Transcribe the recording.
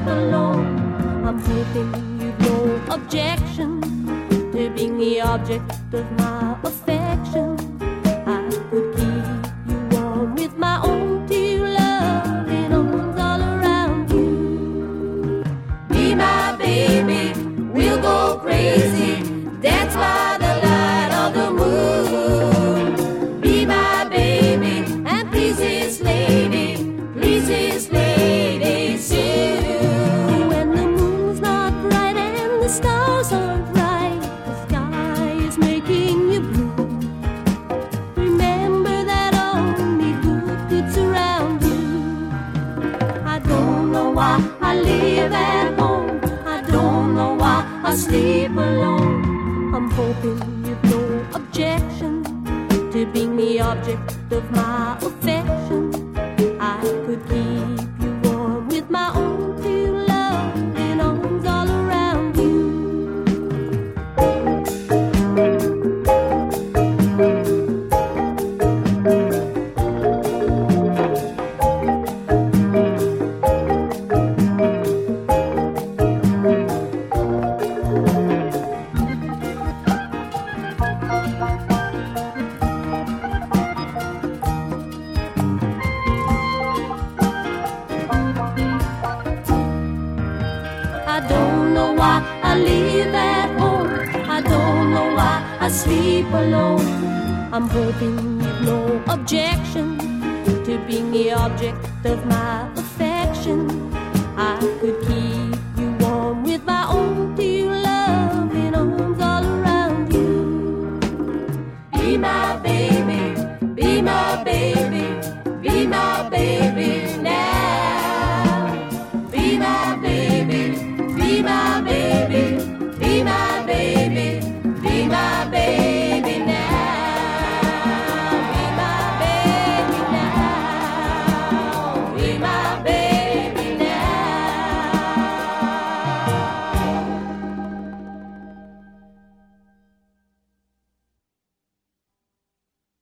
alone. I'm hoping you've no objection to being the object of my affection. I could keep you warm with my own two loving arms all around you. Be my baby, we'll go crazy, dance by the light of the moon. Be my baby, and please this lady, soon. When the moon's not bright and the stars aren't right, the sky is making you blue. Remember that only good could surround you. I don't know why I live at home, I don't know why I sleep alone. I'm hoping you've no objection to being the object of my affection. I could keep you warm with my own two loving arms all around you. I don't know why I live at home, I don't know why I sleep alone. I'm hoping you've no objection to being the object of my affection. I could keep you warm with my own two loving arms all around you. Be my baby, be my baby, be my baby.